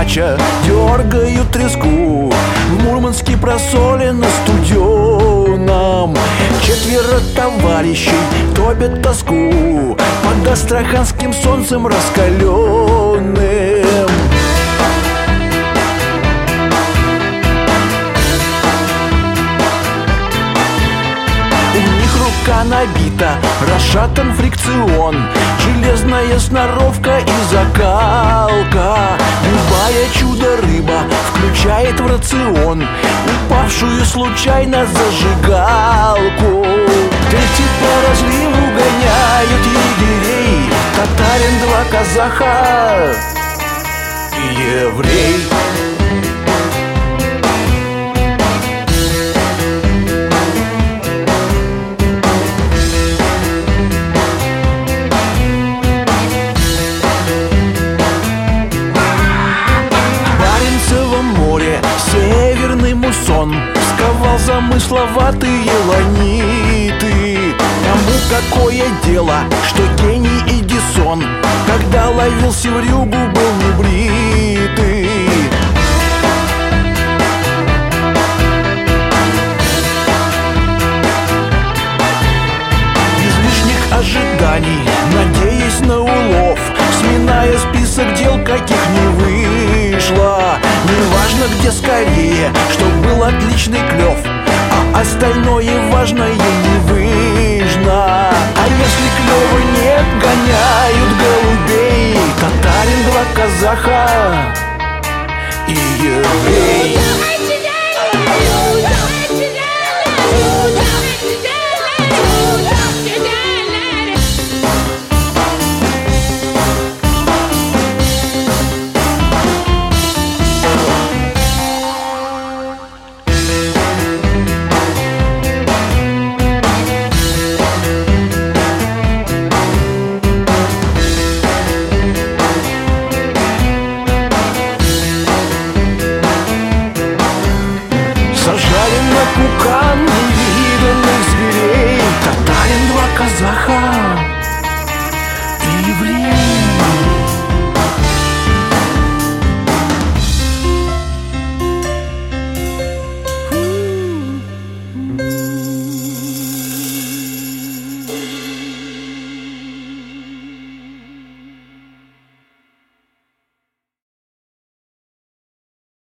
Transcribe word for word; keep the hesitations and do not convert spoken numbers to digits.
дача дергают треску. В Мурманске просолено студеном. Четверо товарищей топят тоску под астраханским солнцем раскаленным. Рука набита, расшатан фрикцион, железная сноровка и закалка. Любая чудо-рыба включает в рацион упавшую случайно зажигалку. Эти по разливу гоняют егерей, татарин, два казаха и еврей. Северный муссон сковал замысловатые ланиты. Кому какое дело, что гений Эдисон, когда ловил севрюгу, был небритый. Излишних ожиданий, надеясь на улов, сминая список дел, каких не вышло. Неважно, где скорее, чтоб был отличный клев, а остальное важное не выжно. А если клёва нет, гоняют голубей, татарин, два казаха и еврей.